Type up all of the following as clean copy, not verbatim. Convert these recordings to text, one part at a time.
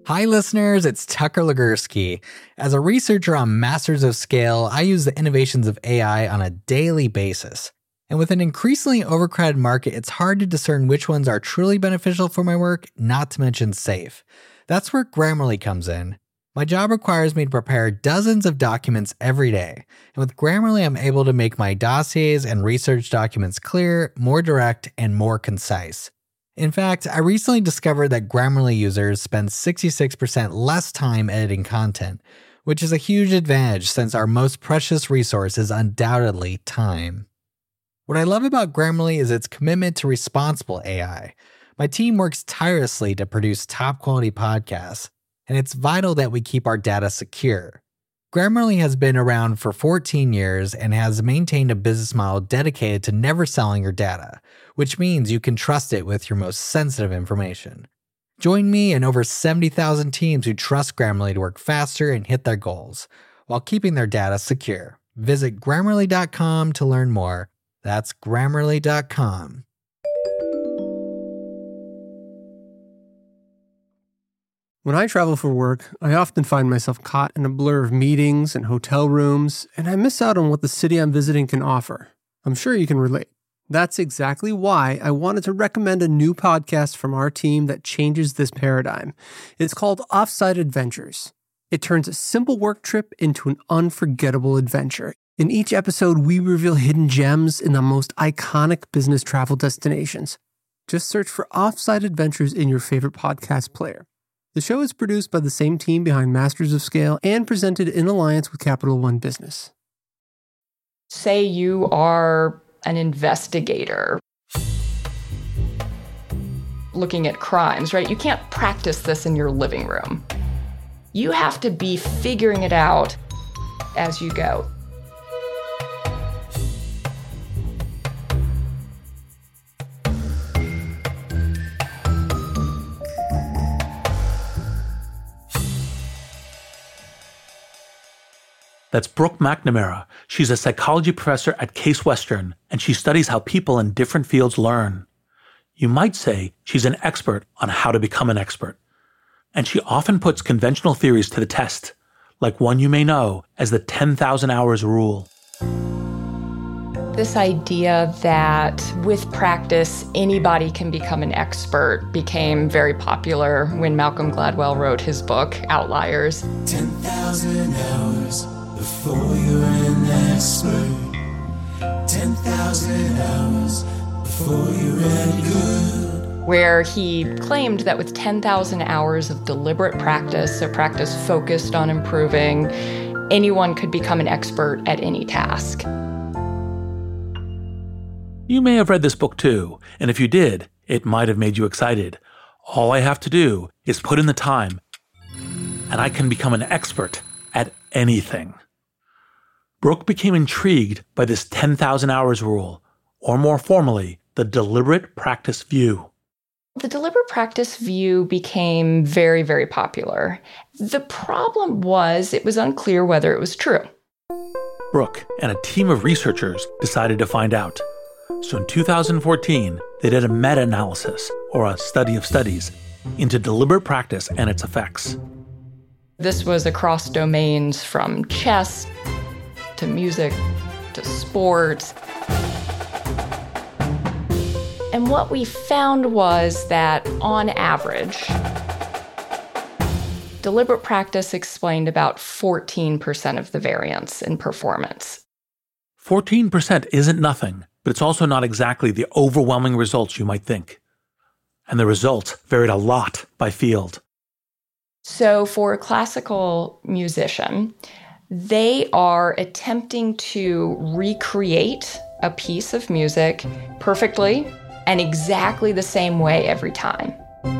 Hi listeners, it's Tucker Legursky. As a researcher on Masters of Scale, I use the innovations of AI on a daily basis. And with an increasingly overcrowded market, it's hard to discern which ones are truly beneficial for my work, not to mention safe. That's where Grammarly comes in. My job requires me to prepare dozens of documents every day. And with Grammarly, I'm able to make my dossiers and research documents clear, more direct, and more concise. In fact, I recently discovered that Grammarly users spend 66% less time editing content, which is a huge advantage since our most precious resource is undoubtedly time. What I love about Grammarly is its commitment to responsible AI. My team works tirelessly to produce top-quality podcasts, and it's vital that we keep our data secure. Grammarly has been around for 14 years and has maintained a business model dedicated to never selling your data, which means you can trust it with your most sensitive information. Join me and over 70,000 teams who trust Grammarly to work faster and hit their goals, while keeping their data secure. Visit Grammarly.com to learn more. That's Grammarly.com. When I travel for work, I often find myself caught in a blur of meetings and hotel rooms, and I miss out on what the city I'm visiting can offer. I'm sure you can relate. That's exactly why I wanted to recommend a new podcast from our team that changes this paradigm. It's called Offsite Adventures. It turns a simple work trip into an unforgettable adventure. In each episode, we reveal hidden gems in the most iconic business travel destinations. Just search for Offsite Adventures in your favorite podcast player. The show is produced by the same team behind Masters of Scale and presented in alliance with Capital One Business. Say you are an investigator looking at crimes, right? You can't practice this in your living room. You have to be figuring it out as you go. That's Brooke McNamara. She's a psychology professor at Case Western, and she studies how people in different fields learn. You might say she's an expert on how to become an expert. And she often puts conventional theories to the test, like one you may know as the 10,000 hours rule. This idea that with practice, anybody can become an expert became very popular when Malcolm Gladwell wrote his book, Outliers. 10,000 hours. Before you're an expert, 10,000 hours before you're any good. Where he claimed that with 10,000 hours of deliberate practice, or practice focused on improving, anyone could become an expert at any task. You may have read this book too, and if you did, it might have made you excited. All I have to do is put in the time, and I can become an expert at anything. Brooke became intrigued by this 10,000 hours rule, or more formally, the deliberate practice view. The deliberate practice view became very, very popular. The problem was it was unclear whether it was true. Brooke and a team of researchers decided to find out. So in 2014, they did a meta-analysis, or a study of studies, into deliberate practice and its effects. This was across domains from chess to music, to sports. And what we found was that, on average, deliberate practice explained about 14% of the variance in performance. 14% isn't nothing, but it's also not exactly the overwhelming results you might think. And the results varied a lot by field. So for a classical musician, they are attempting to recreate a piece of music perfectly and exactly the same way every time.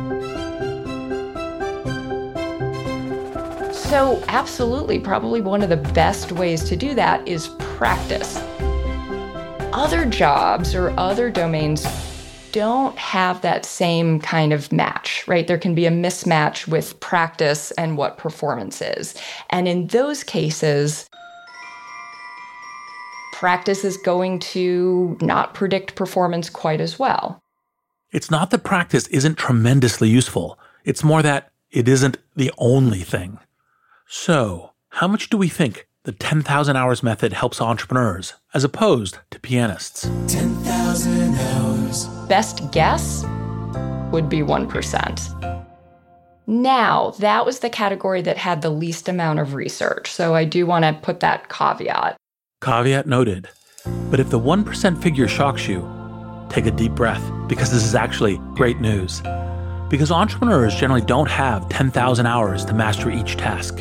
So absolutely, probably one of the best ways to do that is practice. Other jobs or other domains don't have that same kind of match, right? There can be a mismatch with practice and what performance is. And in those cases, practice is going to not predict performance quite as well. It's not that practice isn't tremendously useful. It's more that it isn't the only thing. So, how much do we think the 10,000 hours method helps entrepreneurs as opposed to pianists? 10,000 hours. Best guess would be 1%. Now, that was the category that had the least amount of research, so I do want to put that caveat. Caveat noted. But if the 1% figure shocks you, take a deep breath, because this is actually great news. Because entrepreneurs generally don't have 10,000 hours to master each task.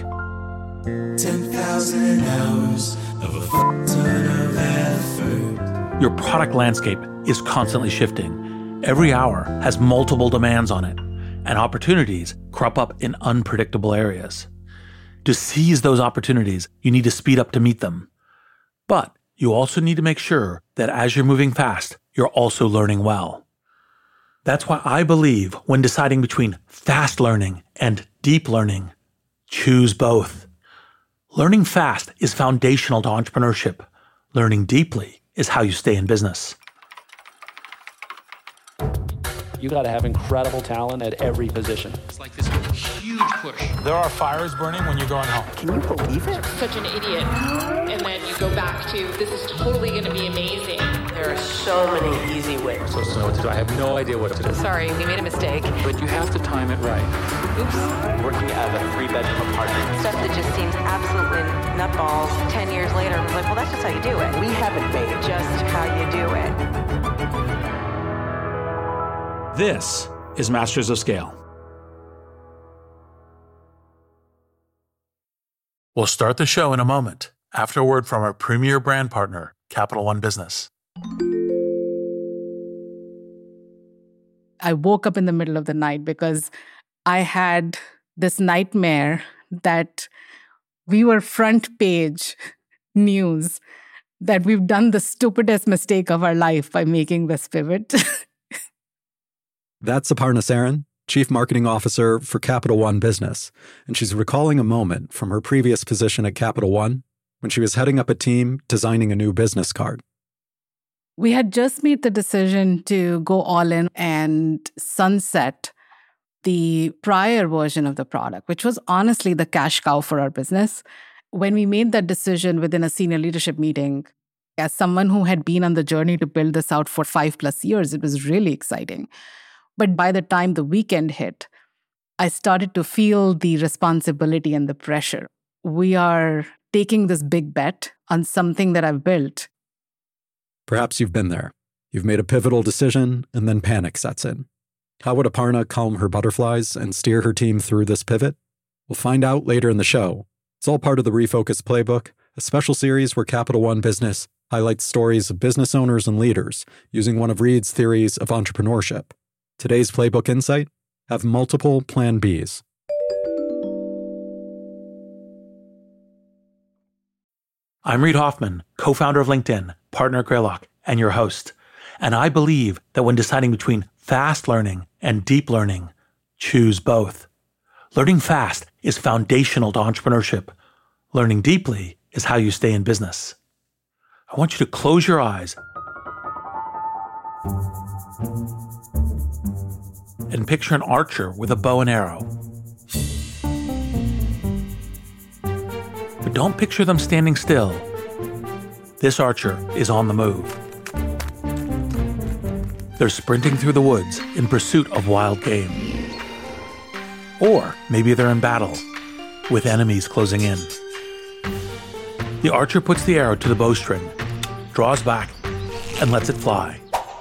10,000 hours of a ton of effort. Your product landscape is constantly shifting. Every hour has multiple demands on it, and opportunities crop up in unpredictable areas. To seize those opportunities, you need to speed up to meet them. But you also need to make sure that as you're moving fast, you're also learning well. That's why I believe when deciding between fast learning and deep learning, choose both. Learning fast is foundational to entrepreneurship. Learning deeply is how you stay in business. You got to have incredible talent at every position. It's like this huge push. There are fires burning when you're going home. Can you believe it? Such an idiot. And then you go back to, this is totally going to be amazing. There are so many easy ways. I'm supposed to know what to do. I have no idea what to do. Sorry, we made a mistake. But you have to time it right. Oops. Working out of a 3-bedroom apartment. Stuff that just seems absolutely nutballs 10 years later. I was like, well, that's just how you do it. We haven't made it. Just how you do it. This is Masters of Scale. We'll start the show in a moment after a word from our premier brand partner, Capital One Business. I woke up in the middle of the night because I had this nightmare that we were front page news, that we've done the stupidest mistake of our life by making this pivot. That's Aparna Saran, Chief Marketing Officer for Capital One Business, and she's recalling a moment from her previous position at Capital One when she was heading up a team designing a new business card. We had just made the decision to go all in and sunset the prior version of the product, which was honestly the cash cow for our business. When we made that decision within a senior leadership meeting, as someone who had been on the journey to build this out for 5+ years, it was really exciting. But by the time the weekend hit, I started to feel the responsibility and the pressure. We are taking this big bet on something that I've built. Perhaps you've been there. You've made a pivotal decision, and then panic sets in. How would Aparna calm her butterflies and steer her team through this pivot? We'll find out later in the show. It's all part of the Refocus Playbook, a special series where Capital One Business highlights stories of business owners and leaders using one of Reid's theories of entrepreneurship. Today's Playbook Insight: have multiple Plan Bs. I'm Reid Hoffman, co-founder of LinkedIn, partner at Greylock, and your host. And I believe that when deciding between fast learning and deep learning, choose both. Learning fast is foundational to entrepreneurship. Learning deeply is how you stay in business. I want you to close your eyes and picture an archer with a bow and arrow. But don't picture them standing still. This archer is on the move. They're sprinting through the woods in pursuit of wild game. Or maybe they're in battle, with enemies closing in. The archer puts the arrow to the bowstring, draws back, and lets it fly.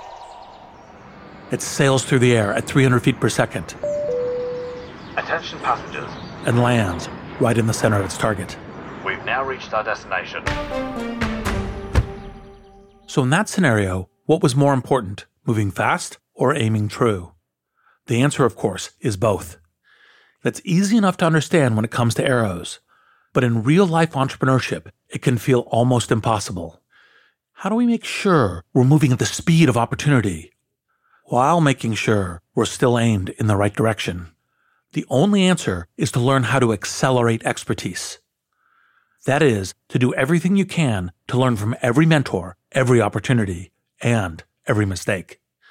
It sails through the air at 300 feet per second. Attention passengers. And lands right in the center of its target. We've now reached our destination. So in that scenario, what was more important, moving fast or aiming true? The answer, of course, is both. That's easy enough to understand when it comes to arrows, but in real-life entrepreneurship, it can feel almost impossible. How do we make sure we're moving at the speed of opportunity, while making sure we're still aimed in the right direction? The only answer is to learn how to accelerate expertise. That is, to do everything you can to learn from every mentor, every opportunity, and every mistake.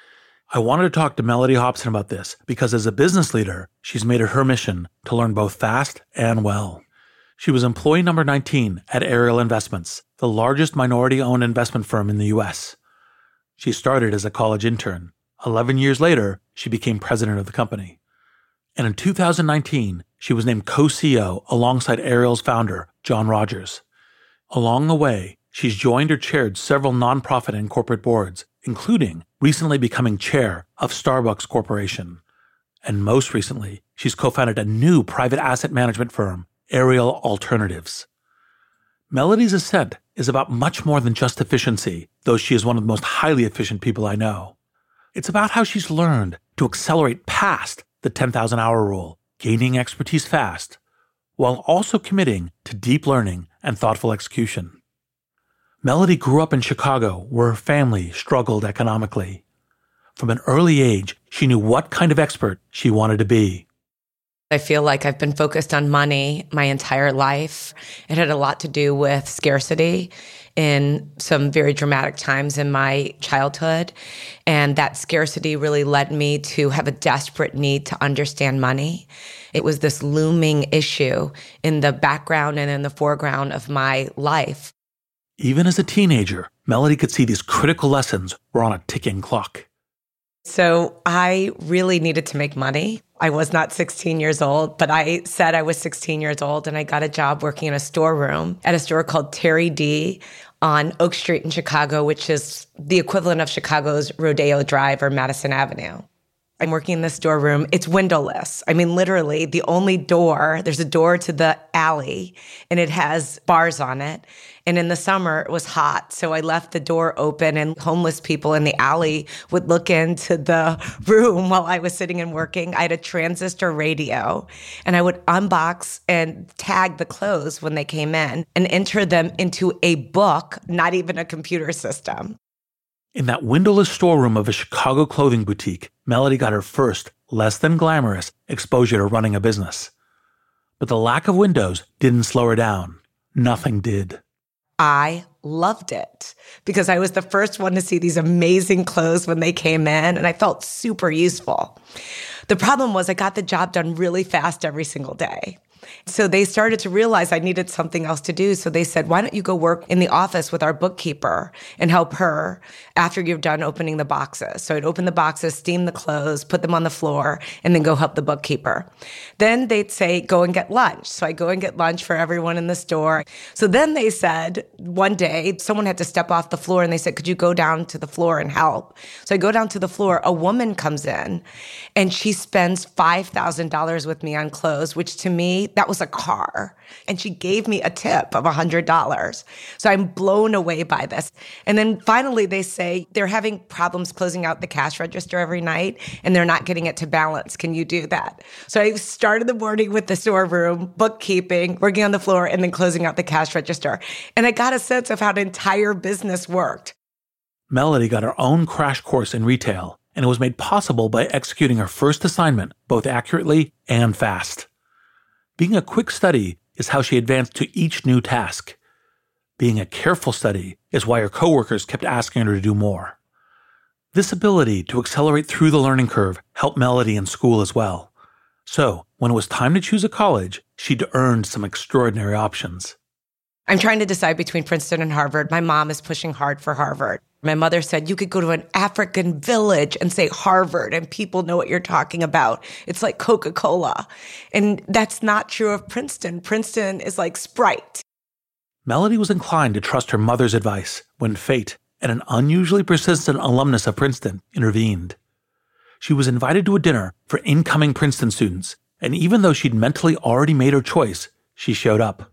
I wanted to talk to Mellody Hobson about this because as a business leader, she's made it her mission to learn both fast and well. She was employee number 19 at Ariel Investments, the largest minority-owned investment firm in the U.S. She started as a college intern. 11 years later, she became president of the company. And in 2019, she was named co-CEO alongside Ariel's founder, John Rogers. Along the way, she's joined or chaired several nonprofit and corporate boards, including recently becoming chair of Starbucks Corporation. And most recently, she's co-founded a new private asset management firm, Ariel Alternatives. Mellody's ascent is about much more than just efficiency, though she is one of the most highly efficient people I know. It's about how she's learned to accelerate past the 10,000-hour rule, gaining expertise fast, while also committing to deep learning and thoughtful execution. Mellody grew up in Chicago, where her family struggled economically. From an early age, she knew what kind of expert she wanted to be. I feel like I've been focused on money my entire life. It had a lot to do with scarcity in some very dramatic times in my childhood. And that scarcity really led me to have a desperate need to understand money. It was this looming issue in the background and in the foreground of my life. Even as a teenager, Mellody could see these critical lessons were on a ticking clock. So I really needed to make money. I was not 16 years old, but I said I was 16 years old, and I got a job working in a storeroom at a store called Terry D on Oak Street in Chicago, which is the equivalent of Chicago's Rodeo Drive or Madison Avenue. I'm working in the storeroom. It's windowless. I mean, literally, the only door, there's a door to the alley, and it has bars on it. And in the summer, it was hot, so I left the door open, and homeless people in the alley would look into the room while I was sitting and working. I had a transistor radio, and I would unbox and tag the clothes when they came in and enter them into a book, not even a computer system. In that windowless storeroom of a Chicago clothing boutique, Mellody got her first, less than glamorous, exposure to running a business. But the lack of windows didn't slow her down. Nothing did. I loved it because I was the first one to see these amazing clothes when they came in, and I felt super useful. The problem was I got the job done really fast every single day. So they started to realize I needed something else to do. So they said, why don't you go work in the office with our bookkeeper and help her after you're done opening the boxes? So I'd open the boxes, steam the clothes, put them on the floor, and then go help the bookkeeper. Then they'd say, go and get lunch. So I go and get lunch for everyone in the store. So then they said, one day, someone had to step off the floor, and they said, could you go down to the floor and help? So I go down to the floor. A woman comes in, and she spends $5,000 with me on clothes, which to me, that was a car. And she gave me a tip of $100. So I'm blown away by this. And then finally they say they're having problems closing out the cash register every night, and they're not getting it to balance. Can you do that? So I started the morning with the storeroom, bookkeeping, working on the floor, and then closing out the cash register. And I got a sense of how the entire business worked. Mellody got her own crash course in retail, and it was made possible by executing her first assignment both accurately and fast. Being a quick study is how she advanced to each new task. Being a careful study is why her coworkers kept asking her to do more. This ability to accelerate through the learning curve helped Mellody in school as well. So, when it was time to choose a college, she'd earned some extraordinary options. I'm trying to decide between Princeton and Harvard. My mom is pushing hard for Harvard. My mother said, you could go to an African village and say Harvard and people know what you're talking about. It's like Coca-Cola. And that's not true of Princeton. Princeton is like Sprite. Mellody was inclined to trust her mother's advice when fate and an unusually persistent alumnus of Princeton intervened. She was invited to a dinner for incoming Princeton students, and even though she'd mentally already made her choice, she showed up.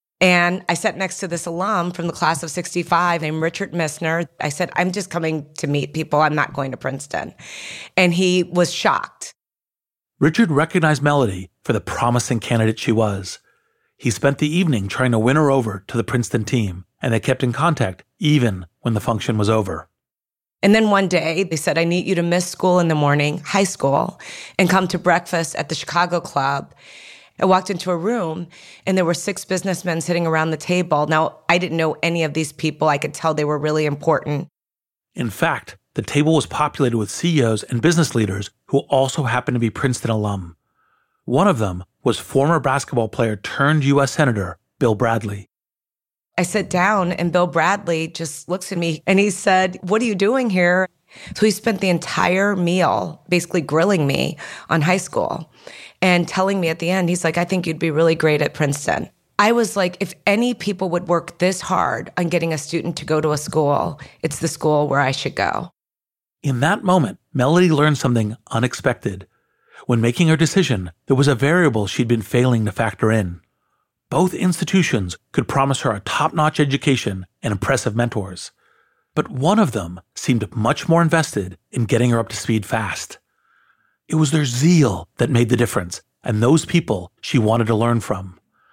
And I sat next to this alum from the class of 65 named Richard Missner. I said, I'm just coming to meet people. I'm not going to Princeton. And he was shocked. Richard recognized Mellody for the promising candidate she was. He spent the evening trying to win her over to the Princeton team, and they kept in contact even when the function was over. And then one day, they said, I need you to miss school in the morning, high school, and come to breakfast at the Chicago Club. I walked into a room, and there were 6 businessmen sitting around the table. Now, I didn't know any of these people. I could tell they were really important. In fact, the table was populated with CEOs and business leaders who also happened to be Princeton alum. One of them was former basketball player turned U.S. Senator Bill Bradley. I sit down and Bill Bradley just looks at me and he said, "What are you doing here?" So he spent the entire meal basically grilling me on high school and telling me at the end, he's like, "I think you'd be really great at Princeton." I was like, if any people would work this hard on getting a student to go to a school, it's the school where I should go. In that moment, Melody learned something unexpected. When making her decision, there was a variable she'd been failing to factor in. Both institutions could promise her a top-notch education and impressive mentors. But one of them seemed much more invested in getting her up to speed fast. It was their zeal that made the difference, and those people she wanted to learn from.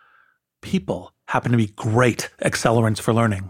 People happen to be great accelerants for learning.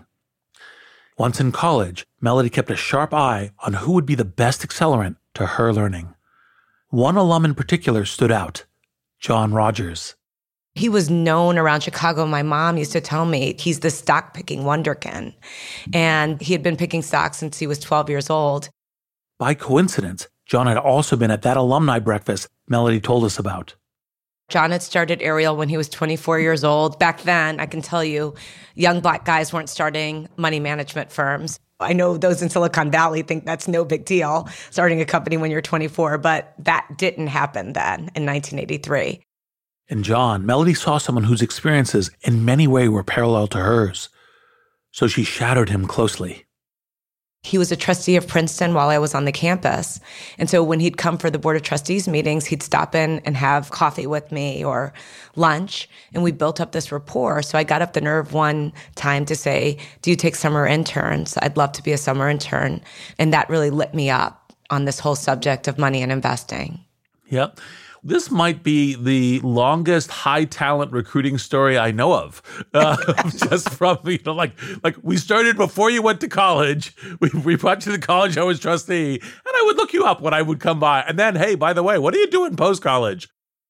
Once in college, Melody kept a sharp eye on who would be the best accelerant to her learning. One alum in particular stood out, John Rogers. He was known around Chicago. My mom used to tell me he's the stock-picking wonderkin. And he had been picking stocks since he was 12 years old. By coincidence, John had also been at that alumni breakfast Melody told us about. John had started Ariel when he was 24 years old. Back then, I can tell you, young Black guys weren't starting money management firms. I know those in Silicon Valley think that's no big deal, starting a company when you're 24, but that didn't happen then in 1983. In John, Melody saw someone whose experiences in many ways were parallel to hers. So she shadowed him closely. He was a trustee of Princeton while I was on the campus. And so when he'd come for the Board of Trustees meetings, he'd stop in and have coffee with me or lunch. And we built up this rapport. So I got up the nerve one time to say, "Do you take summer interns? I'd love to be a summer intern." And that really lit me up on this whole subject of money and investing. Yep. This might be the longest high talent recruiting story I know of. Just from, like we started before you went to college. We brought you to college. I was trustee, and I would look you up when I would come by. And then, hey, by the way, what are you doing post-college?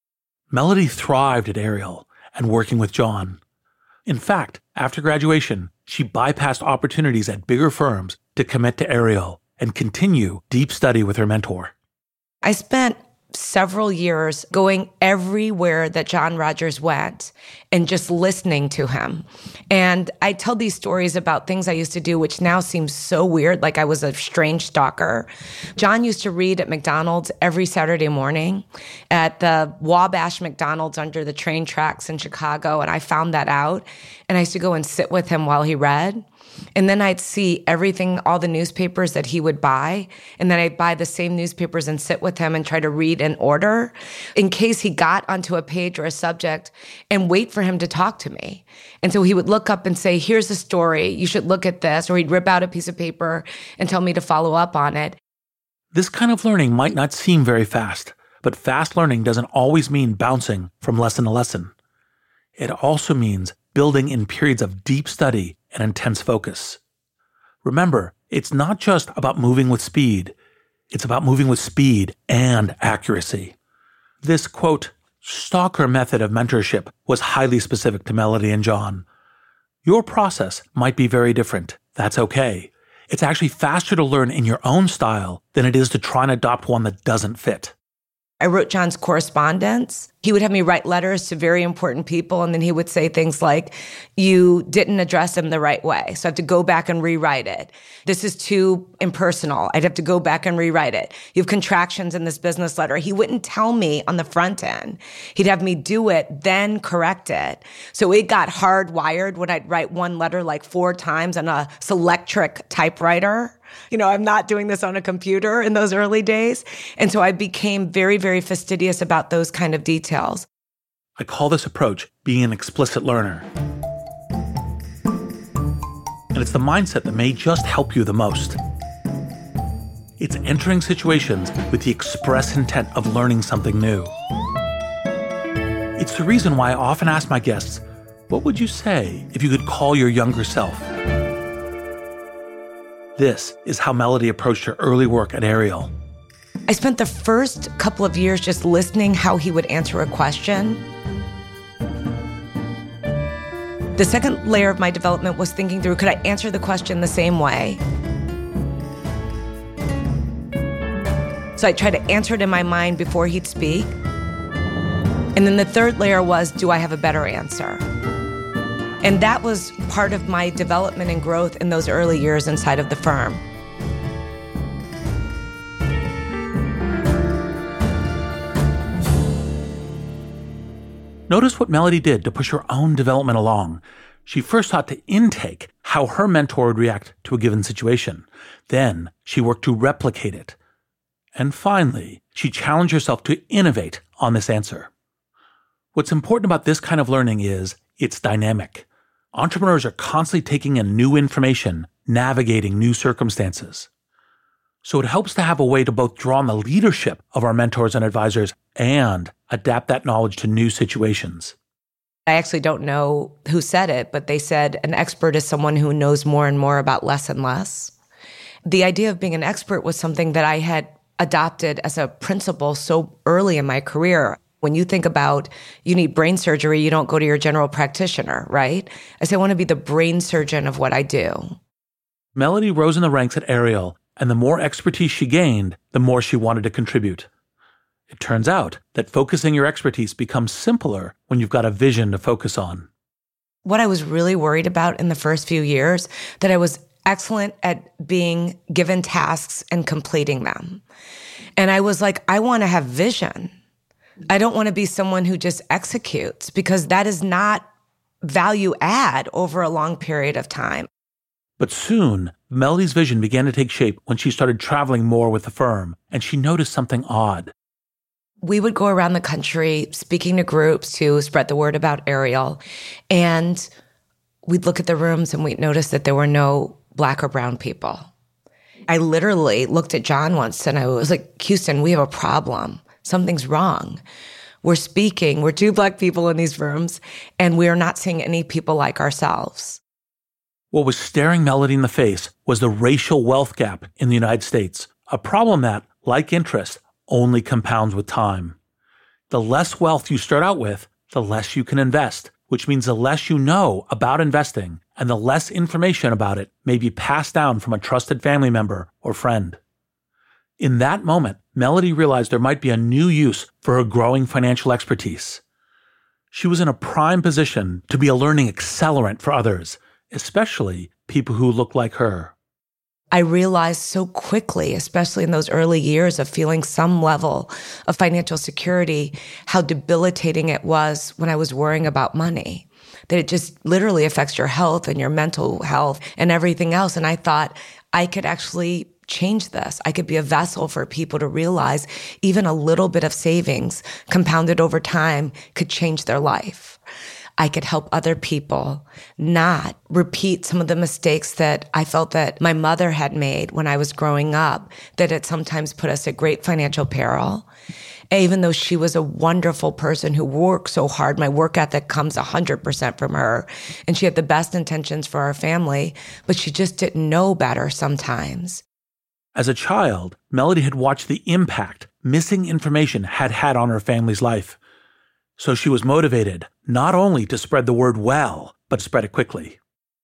Melody thrived at Ariel and working with John. In fact, after graduation, she bypassed opportunities at bigger firms to commit to Ariel and continue deep study with her mentor. I spent several years going everywhere that John Rogers went and just listening to him. And I tell these stories about things I used to do, which now seems so weird, like I was a strange stalker. John used to read at McDonald's every Saturday morning at the Wabash McDonald's under the train tracks in Chicago, and I found that out. And I used to go and sit with him while he read. And then I'd see everything, all the newspapers that he would buy. And then I'd buy the same newspapers and sit with him and try to read in order in case he got onto a page or a subject, and wait for him to talk to me. And so he would look up and say, "Here's a story. You should look at this." Or he'd rip out a piece of paper and tell me to follow up on it. This kind of learning might not seem very fast, but fast learning doesn't always mean bouncing from lesson to lesson. It also means building in periods of deep study and intense focus. Remember, it's not just about moving with speed. It's about moving with speed and accuracy. This, quote, stalker method of mentorship was highly specific to Melody and John. Your process might be very different. That's okay. It's actually faster to learn in your own style than it is to try and adopt one that doesn't fit. I wrote John's correspondence. He would have me write letters to very important people, and then he would say things like, "You didn't address them the right way, so I have to go back and rewrite it. This is too impersonal. I'd have to go back and rewrite it. You have contractions in this business letter." He wouldn't tell me on the front end. He'd have me do it, then correct it. So it got hardwired when I'd write one letter like 4 times on a Selectric typewriter. I'm not doing this on a computer in those early days. And so I became very, very fastidious about those kind of details. I call this approach being an explicit learner. And it's the mindset that may just help you the most. It's entering situations with the express intent of learning something new. It's the reason why I often ask my guests, what would you say if you could call your younger self? This is how Melody approached her early work at Ariel. I spent the first couple of years just listening how he would answer a question. The second layer of my development was thinking through, could I answer the question the same way? So I tried to answer it in my mind before he'd speak. And then the third layer was, do I have a better answer? And that was part of my development and growth in those early years inside of the firm. Notice what Melody did to push her own development along. She first sought to intake how her mentor would react to a given situation. Then she worked to replicate it. And finally, she challenged herself to innovate on this answer. What's important about this kind of learning is it's dynamic. Entrepreneurs are constantly taking in new information, navigating new circumstances. So it helps to have a way to both draw on the leadership of our mentors and advisors and adapt that knowledge to new situations. I actually don't know who said it, but they said an expert is someone who knows more and more about less and less. The idea of being an expert was something that I had adopted as a principle so early in my career. When you think about you need brain surgery, you don't go to your general practitioner, right? I say I want to be the brain surgeon of what I do. Melody rose in the ranks at Ariel, and the more expertise she gained, the more she wanted to contribute. It turns out that focusing your expertise becomes simpler when you've got a vision to focus on. What I was really worried about in the first few years, that I was excellent at being given tasks and completing them. And I was like, I want to have vision. I don't want to be someone who just executes, because that is not value add over a long period of time. But soon, Melody's vision began to take shape when she started traveling more with the firm, and she noticed something odd. We would go around the country speaking to groups to spread the word about Ariel, and we'd look at the rooms and we'd notice that there were no Black or brown people. I literally looked at John once and I was like, Houston, we have a problem. Something's wrong. We're speaking, we're two Black people in these rooms, and we're not seeing any people like ourselves. What was staring Melody in the face was the racial wealth gap in the United States, a problem that, like interest, only compounds with time. The less wealth you start out with, the less you can invest, which means the less you know about investing and the less information about it may be passed down from a trusted family member or friend. In that moment, Melody realized there might be a new use for her growing financial expertise. She was in a prime position to be a learning accelerant for others, especially people who look like her. I realized so quickly, especially in those early years of feeling some level of financial security, how debilitating it was when I was worrying about money, that it just literally affects your health and your mental health and everything else. And I thought I could actually change this. I could be a vessel for people to realize even a little bit of savings compounded over time could change their life. I could help other people not repeat some of the mistakes that I felt that my mother had made when I was growing up, that had sometimes put us at great financial peril. Even though she was a wonderful person who worked so hard, my work ethic comes 100% from her, and she had the best intentions for our family, but she just didn't know better sometimes. As a child, Melody had watched the impact missing information had had on her family's life. So she was motivated not only to spread the word well, but to spread it quickly.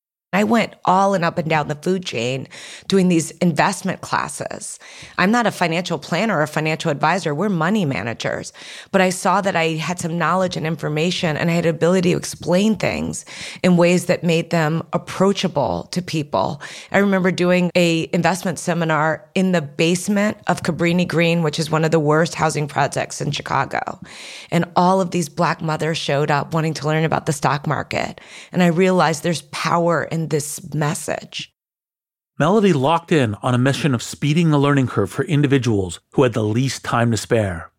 I went all and up and down the food chain doing these investment classes. I'm not a financial planner or a financial advisor. We're money managers. But I saw that I had some knowledge and information, and I had the ability to explain things in ways that made them approachable to people. I remember doing an investment seminar in the basement of Cabrini Green, which is one of the worst housing projects in Chicago. And all of these Black mothers showed up wanting to learn about the stock market. And I realized there's power in this message. Melody locked in on a mission of speeding the learning curve for individuals who had the least time to spare.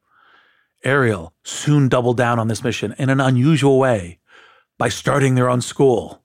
Ariel soon doubled down on this mission in an unusual way by starting their own school.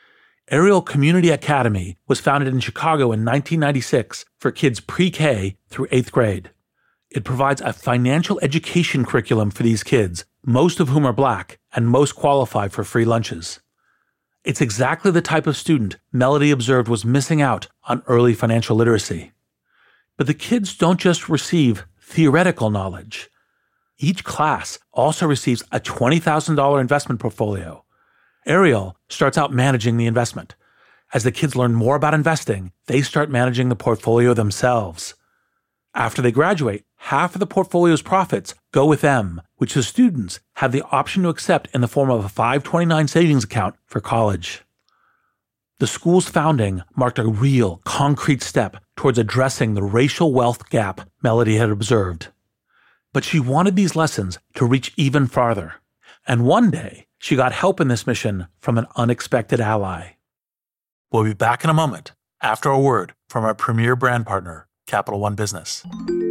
Ariel Community Academy was founded in Chicago in 1996 for kids pre-K through 8th grade. It provides a financial education curriculum for these kids, most of whom are Black and most qualify for free lunches. It's exactly the type of student Melody observed was missing out on early financial literacy. But the kids don't just receive theoretical knowledge. Each class also receives a $20,000 investment portfolio. Ariel starts out managing the investment. As the kids learn more about investing, they start managing the portfolio themselves. After they graduate, half of the portfolio's profits go with them, which the students have the option to accept in the form of a 529 savings account for college. The school's founding marked a real, concrete step towards addressing the racial wealth gap Melody had observed. But she wanted these lessons to reach even farther. And one day, she got help in this mission from an unexpected ally. We'll be back in a moment after a word from our premier brand partner, Capital One Business.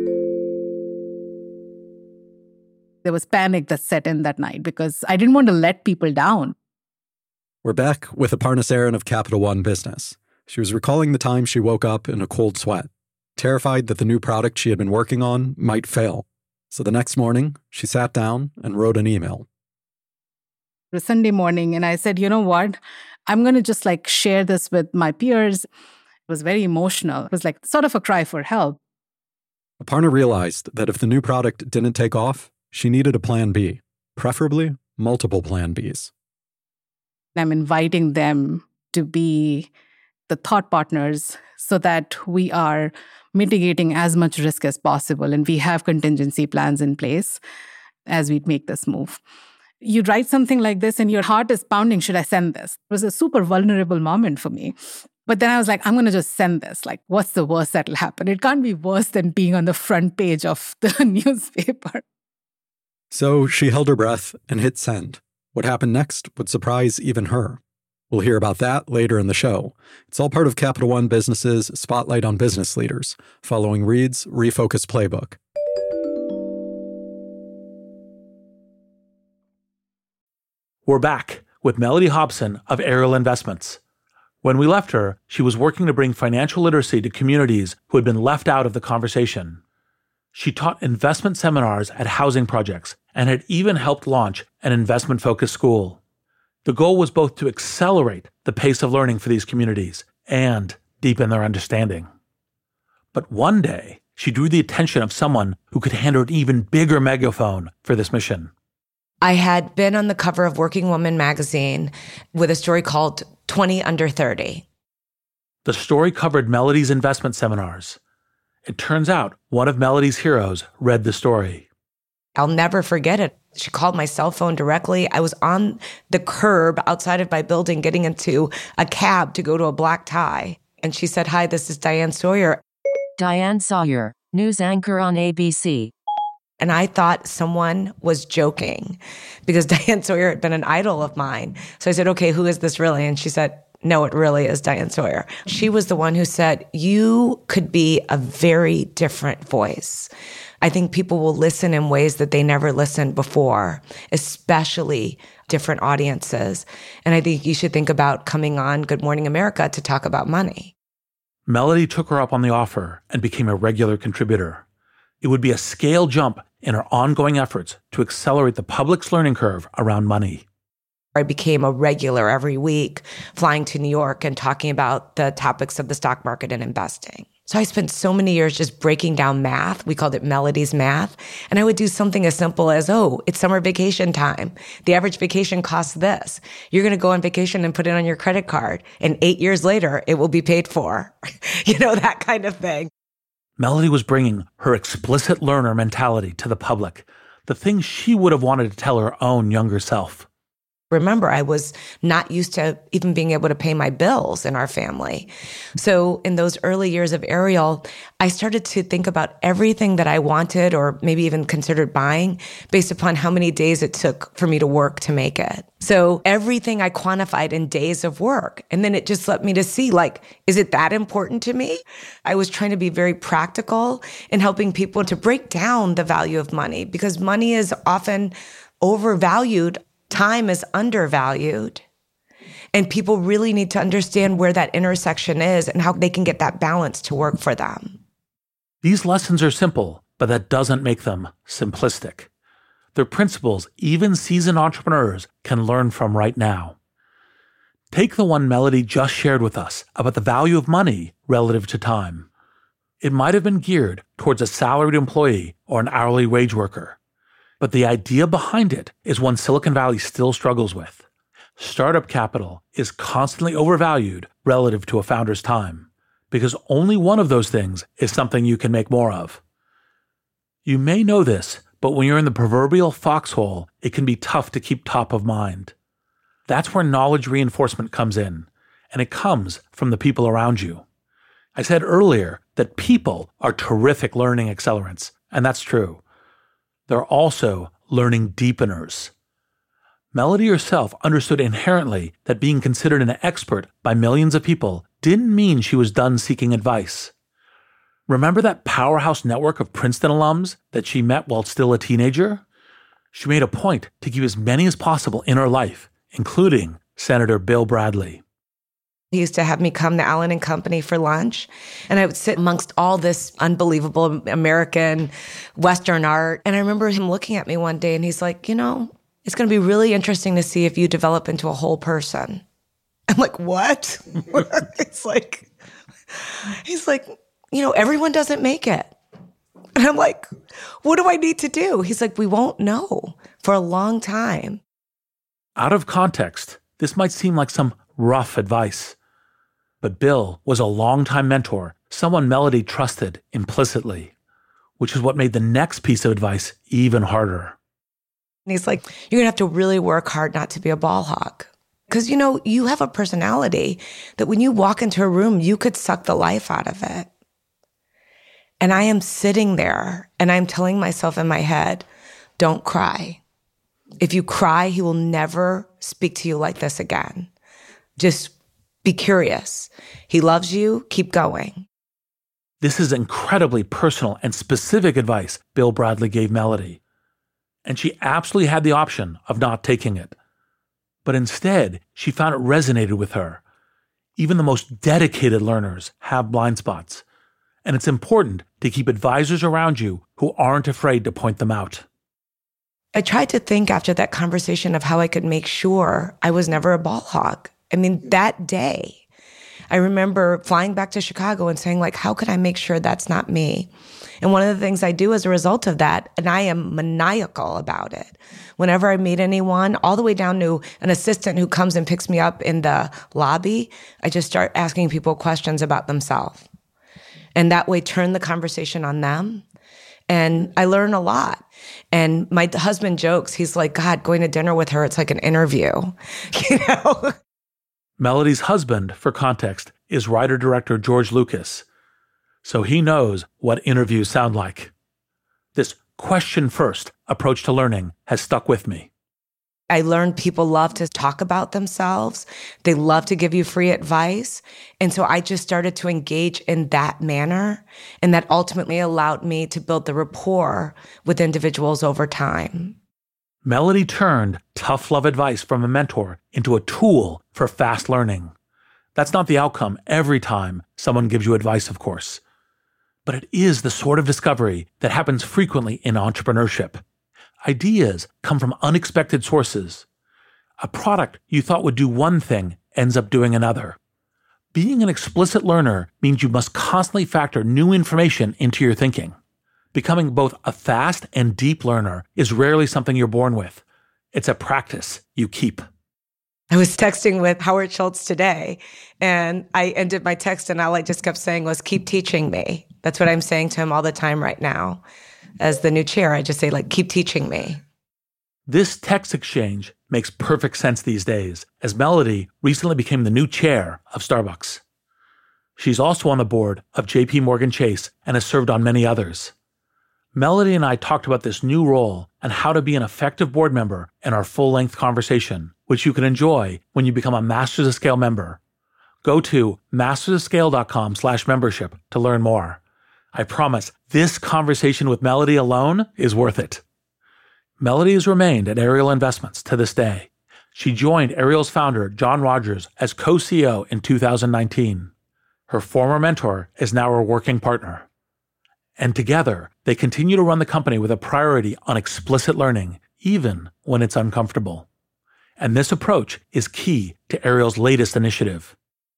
There was panic that set in that night because I didn't want to let people down. We're back with Aparna Saran of Capital One Business. She was recalling the time she woke up in a cold sweat, terrified that the new product she had been working on might fail. So the next morning, she sat down and wrote an email. It was Sunday morning, and I said, you know what? I'm going to just share this with my peers. It was very emotional. It was sort of a cry for help. Aparna realized that if the new product didn't take off, she needed a plan B, preferably multiple plan Bs. I'm inviting them to be the thought partners so that we are mitigating as much risk as possible and we have contingency plans in place as we make this move. You write something like this and your heart is pounding, should I send this? It was a super vulnerable moment for me. But then I was I'm going to just send this. What's the worst that'll happen? It can't be worse than being on the front page of the newspaper. So she held her breath and hit send. What happened next would surprise even her. We'll hear about that later in the show. It's all part of Capital One Business's Spotlight on Business Leaders, following Reed's Refocus Playbook. We're back with Melody Hobson of Ariel Investments. When we left her, she was working to bring financial literacy to communities who had been left out of the conversation. She taught investment seminars at housing projects and had even helped launch an investment-focused school. The goal was both to accelerate the pace of learning for these communities and deepen their understanding. But one day, she drew the attention of someone who could hand her an even bigger megaphone for this mission. I had been on the cover of Working Woman magazine with a story called 20 Under 30. The story covered Melody's investment seminars. It turns out one of Melody's heroes read the story. I'll never forget it. She called my cell phone directly. I was on the curb outside of my building getting into a cab to go to a black tie. And she said, "Hi, this is Diane Sawyer." Diane Sawyer, news anchor on ABC. And I thought someone was joking because Diane Sawyer had been an idol of mine. So I said, "Okay, who is this really?" And she said, "No, it really is Diane Sawyer." She was the one who said, "You could be a very different voice. I think people will listen in ways that they never listened before, especially different audiences. And I think you should think about coming on Good Morning America to talk about money." Melody took her up on the offer and became a regular contributor. It would be a scale jump in her ongoing efforts to accelerate the public's learning curve around money. I became a regular every week, flying to New York and talking about the topics of the stock market and investing. So I spent so many years just breaking down math. We called it Melody's Math. And I would do something as simple as, it's summer vacation time. The average vacation costs this. You're going to go on vacation and put it on your credit card. And 8 years later, it will be paid for. That kind of thing. Melody was bringing her explicit learner mentality to the public, the things she would have wanted to tell her own younger self. Remember, I was not used to even being able to pay my bills in our family. So in those early years of Ariel, I started to think about everything that I wanted or maybe even considered buying based upon how many days it took for me to work to make it. So everything I quantified in days of work. And then it just let me to see, is it that important to me? I was trying to be very practical in helping people to break down the value of money because money is often overvalued. Time is undervalued, and people really need to understand where that intersection is and how they can get that balance to work for them. These lessons are simple, but that doesn't make them simplistic. They're principles even seasoned entrepreneurs can learn from right now. Take the one Melody just shared with us about the value of money relative to time. It might have been geared towards a salaried employee or an hourly wage worker. But the idea behind it is one Silicon Valley still struggles with. Startup capital is constantly overvalued relative to a founder's time, because only one of those things is something you can make more of. You may know this, but when you're in the proverbial foxhole, it can be tough to keep top of mind. That's where knowledge reinforcement comes in, and it comes from the people around you. I said earlier that people are terrific learning accelerants, and that's true. They're also learning deepeners. Melody herself understood inherently that being considered an expert by millions of people didn't mean she was done seeking advice. Remember that powerhouse network of Princeton alums that she met while still a teenager? She made a point to keep as many as possible in her life, including Senator Bill Bradley. He used to have me come to Allen & Company for lunch, and I would sit amongst all this unbelievable American Western art. And I remember him looking at me one day, and he's like, it's going to be really interesting to see if you develop into a whole person. I'm like, what? He's like, everyone doesn't make it. And I'm like, what do I need to do? He's like, we won't know for a long time. Out of context, this might seem like some rough advice. But Bill was a longtime mentor, someone Melody trusted implicitly, which is what made the next piece of advice even harder. And he's like, you're going to have to really work hard not to be a ball hog. Because, you have a personality that when you walk into a room, you could suck the life out of it. And I am sitting there and I'm telling myself in my head, don't cry. If you cry, he will never speak to you like this again. Just be curious. He loves you. Keep going. This is incredibly personal and specific advice Bill Bradley gave Melody. And she absolutely had the option of not taking it. But instead, she found it resonated with her. Even the most dedicated learners have blind spots. And it's important to keep advisors around you who aren't afraid to point them out. I tried to think after that conversation of how I could make sure I was never a ball hog. I mean, that day, I remember flying back to Chicago and saying, how could I make sure that's not me? And one of the things I do as a result of that, and I am maniacal about it, whenever I meet anyone, all the way down to an assistant who comes and picks me up in the lobby, I just start asking people questions about themselves. And that way turn the conversation on them. And I learn a lot. And my husband jokes, he's like, God, going to dinner with her, it's like an interview, Melody's husband, for context, is writer-director George Lucas. So he knows what interviews sound like. This question-first approach to learning has stuck with me. I learned people love to talk about themselves. They love to give you free advice. And so I just started to engage in that manner. And that ultimately allowed me to build the rapport with individuals over time. Melody turned tough love advice from a mentor into a tool for fast learning. That's not the outcome every time someone gives you advice, of course. But it is the sort of discovery that happens frequently in entrepreneurship. Ideas come from unexpected sources. A product you thought would do one thing ends up doing another. Being an explicit learner means you must constantly factor new information into your thinking. Becoming both a fast and deep learner is rarely something you're born with. It's a practice you keep. I was texting with Howard Schultz today, and I ended my text, and all I just kept saying was, keep teaching me. That's what I'm saying to him all the time right now. As the new chair, I just say, keep teaching me. This text exchange makes perfect sense these days, as Melody recently became the new chair of Starbucks. She's also on the board of JP Morgan Chase and has served on many others. Melody and I talked about this new role and how to be an effective board member in our full-length conversation, which you can enjoy when you become a Masters of Scale member. Go to mastersofscale.com/membership to learn more. I promise this conversation with Melody alone is worth it. Melody has remained at Ariel Investments to this day. She joined Ariel's founder, John Rogers, as co-CEO in 2019. Her former mentor is now her working partner. And together, they continue to run the company with a priority on explicit learning, even when it's uncomfortable. And this approach is key to Ariel's latest initiative.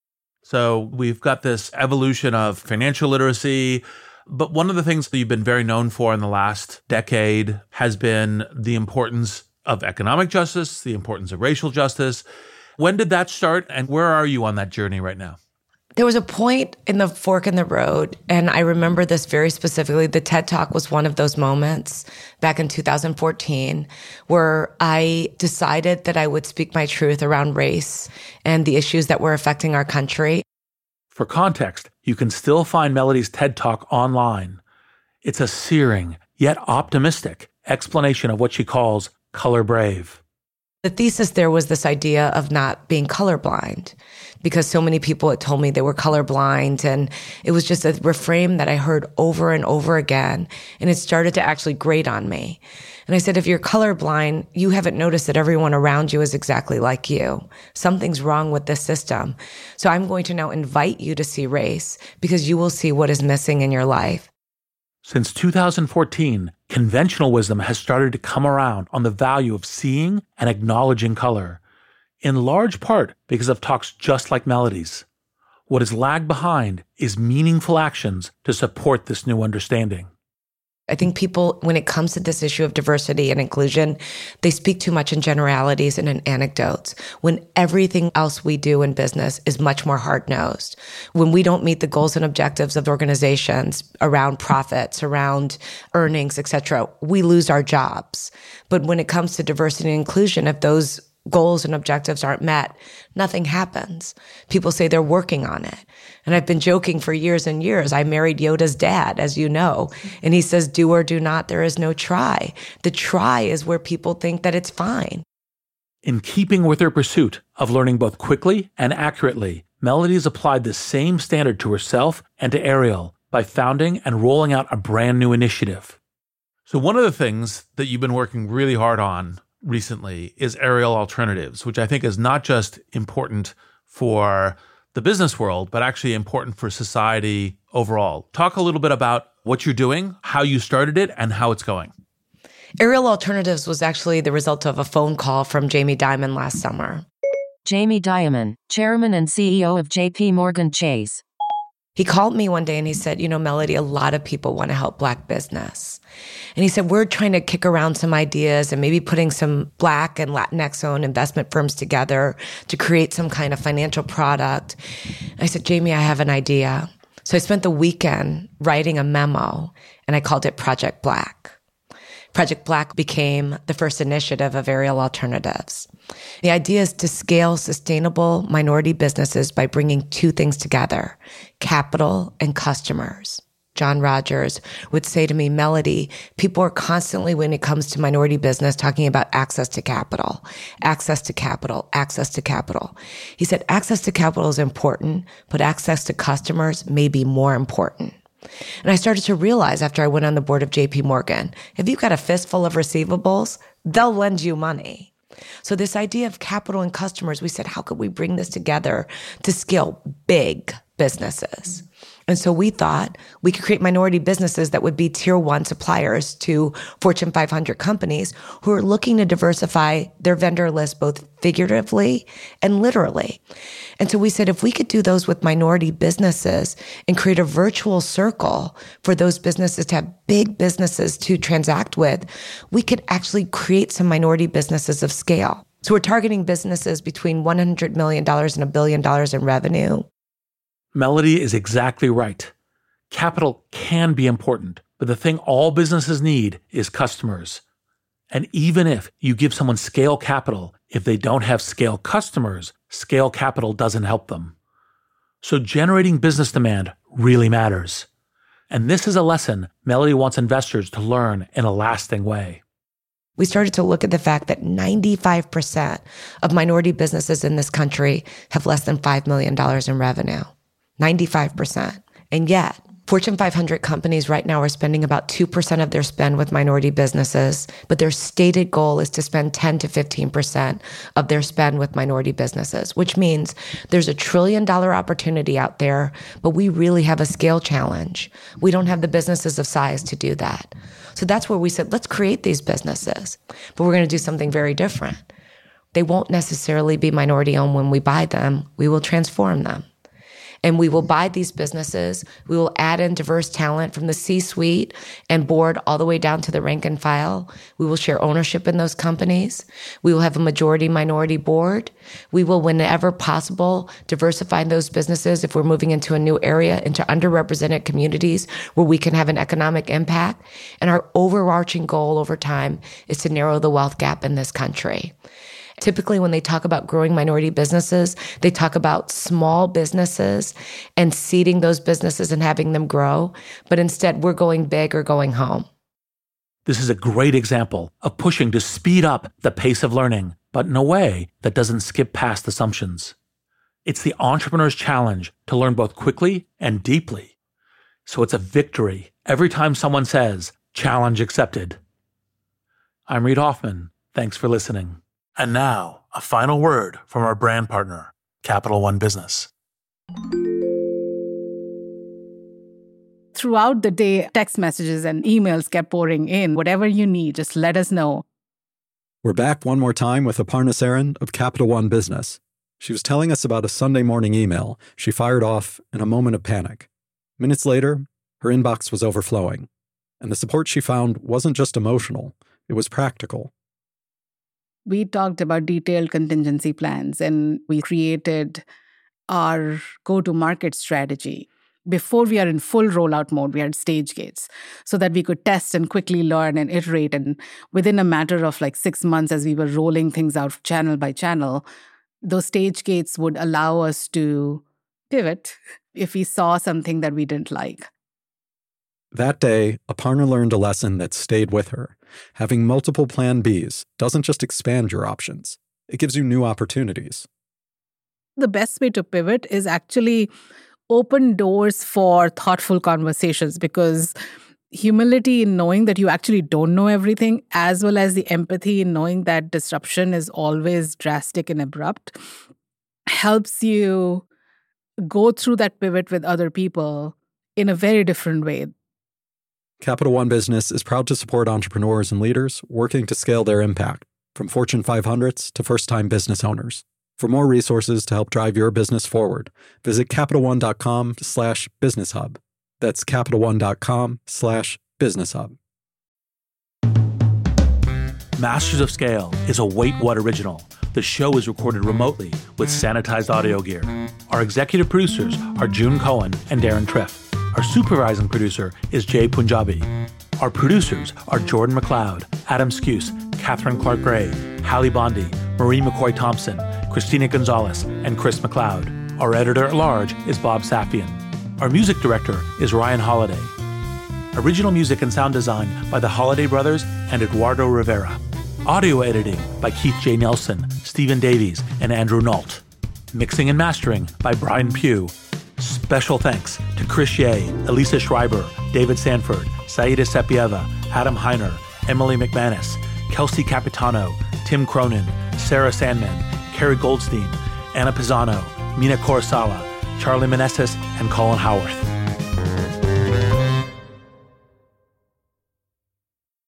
So we've got this evolution of financial literacy, but one of the things that you've been very known for in the last decade has been the importance of economic justice, the importance of racial justice. When did that start, and where are you on that journey right now? There was a point in the fork in the road, and I remember this very specifically. The TED Talk was one of those moments back in 2014 where I decided that I would speak my truth around race and the issues that were affecting our country. For context, you can still find Melody's TED Talk online. It's a searing, yet optimistic explanation of what she calls color brave. The thesis there was this idea of not being colorblind, because so many people had told me they were colorblind, and it was just a refrain that I heard over and over again, and it started to actually grate on me. And I said, if you're colorblind, you haven't noticed that everyone around you is exactly like you. Something's wrong with this system. So I'm going to now invite you to see race, because you will see what is missing in your life. Since 2014, conventional wisdom has started to come around on the value of seeing and acknowledging color, in large part because of talks just like Melody's. What is lagged behind is meaningful actions to support this new understanding. I think people, when it comes to this issue of diversity and inclusion, they speak too much in generalities and in anecdotes, when everything else we do in business is much more hard-nosed. When we don't meet the goals and objectives of organizations around profits, around earnings, etc., we lose our jobs. But when it comes to diversity and inclusion, if those goals and objectives aren't met, nothing happens. People say they're working on it. And I've been joking for years and years. I married Yoda's dad, as you know, and he says, do or do not, there is no try. The try is where people think that it's fine. In keeping with her pursuit of learning both quickly and accurately, Melody has applied the same standard to herself and to Ariel by founding and rolling out a brand new initiative. So one of the things that you've been working really hard on recently is Ariel Alternatives, which I think is not just important for the business world, but actually important for society overall. Talk a little bit about what you're doing, how you started it, and how it's going. Ariel Alternatives was actually the result of a phone call from Jamie Dimon last summer. Jamie Dimon, Chairman and CEO of JP Morgan Chase. He called me one day and he said, Melody, a lot of people want to help Black business. And he said, we're trying to kick around some ideas and maybe putting some Black and Latinx-owned investment firms together to create some kind of financial product. I said, Jamie, I have an idea. So I spent the weekend writing a memo and I called it Project Black. Project Black became the first initiative of Ariel Alternatives. The idea is to scale sustainable minority businesses by bringing two things together, capital and customers. John Rogers would say to me, Melody, people are constantly, when it comes to minority business, talking about access to capital, access to capital, access to capital. He said, access to capital is important, but access to customers may be more important. And I started to realize after I went on the board of JP Morgan, if you've got a fistful of receivables, they'll lend you money. So this idea of capital and customers, we said, how could we bring this together to scale big businesses? And so we thought we could create minority businesses that would be tier one suppliers to Fortune 500 companies who are looking to diversify their vendor list both figuratively and literally. And so we said, if we could do those with minority businesses and create a virtual circle for those businesses to have big businesses to transact with, we could actually create some minority businesses of scale. So we're targeting businesses between $100 million and $1 billion in revenue. Melody is exactly right. Capital can be important, but the thing all businesses need is customers. And even if you give someone scale capital, if they don't have scale customers, scale capital doesn't help them. So generating business demand really matters. And this is a lesson Melody wants investors to learn in a lasting way. We started to look at the fact that 95% of minority businesses in this country have less than $5 million in revenue. 95%. And yet, Fortune 500 companies right now are spending about 2% of their spend with minority businesses, but their stated goal is to spend 10 to 15% of their spend with minority businesses, which means there's a $1 trillion opportunity out there, but we really have a scale challenge. We don't have the businesses of size to do that. So that's where we said, let's create these businesses, but we're going to do something very different. They won't necessarily be minority owned when we buy them. We will transform them. And we will buy these businesses. We will add in diverse talent from the C-suite and board all the way down to the rank and file. We will share ownership in those companies. We will have a majority minority board. We will, whenever possible, diversify those businesses if we're moving into a new area, into underrepresented communities where we can have an economic impact. And our overarching goal over time is to narrow the wealth gap in this country. Typically, when they talk about growing minority businesses, they talk about small businesses and seeding those businesses and having them grow. But instead, we're going big or going home. This is a great example of pushing to speed up the pace of learning, but in a way that doesn't skip past assumptions. It's the entrepreneur's challenge to learn both quickly and deeply. So it's a victory every time someone says, "Challenge accepted." I'm Reid Hoffman. Thanks for listening. And now, a final word from our brand partner, Capital One Business. Throughout the day, text messages and emails kept pouring in. Whatever you need, just let us know. We're back one more time with Aparna Saran of Capital One Business. She was telling us about a Sunday morning email she fired off in a moment of panic. Minutes later, her inbox was overflowing. And the support she found wasn't just emotional, it was practical. We talked about detailed contingency plans, and we created our go-to-market strategy. Before we are in full rollout mode, we had stage gates so that we could test and quickly learn and iterate. And within a matter of 6 months, as we were rolling things out channel by channel, those stage gates would allow us to pivot if we saw something that we didn't like. That day, Aparna learned a lesson that stayed with her. Having multiple plan Bs doesn't just expand your options, it gives you new opportunities. The best way to pivot is actually open doors for thoughtful conversations, because humility in knowing that you actually don't know everything, as well as the empathy in knowing that disruption is always drastic and abrupt, helps you go through that pivot with other people in a very different way. Capital One Business is proud to support entrepreneurs and leaders working to scale their impact, from Fortune 500s to first-time business owners. For more resources to help drive your business forward, visit CapitalOne.com/BusinessHub. That's CapitalOne.com/BusinessHub. Masters of Scale is a Wait What original. The show is recorded remotely with sanitized audio gear. Our executive producers are June Cohen and Darren Triff. Our supervising producer is Jay Punjabi. Our producers are Jordan McLeod, Adam Skuse, Catherine Clark-Gray, Hallie Bondi, Marie McCoy-Thompson, Christina Gonzalez, and Chris McLeod. Our editor-at-large is Bob Safian. Our music director is Ryan Holiday. Original music and sound design by the Holiday Brothers and Eduardo Rivera. Audio editing by Keith J. Nelson, Stephen Davies, and Andrew Nault. Mixing and mastering by Brian Pugh. Special thanks to Chris Ye, Elisa Schreiber, David Sanford, Saida Sepieva, Adam Heiner, Emily McManus, Kelsey Capitano, Tim Cronin, Sarah Sandman, Carrie Goldstein, Anna Pisano, Mina Corusala, Charlie Meneses, and Colin Howarth.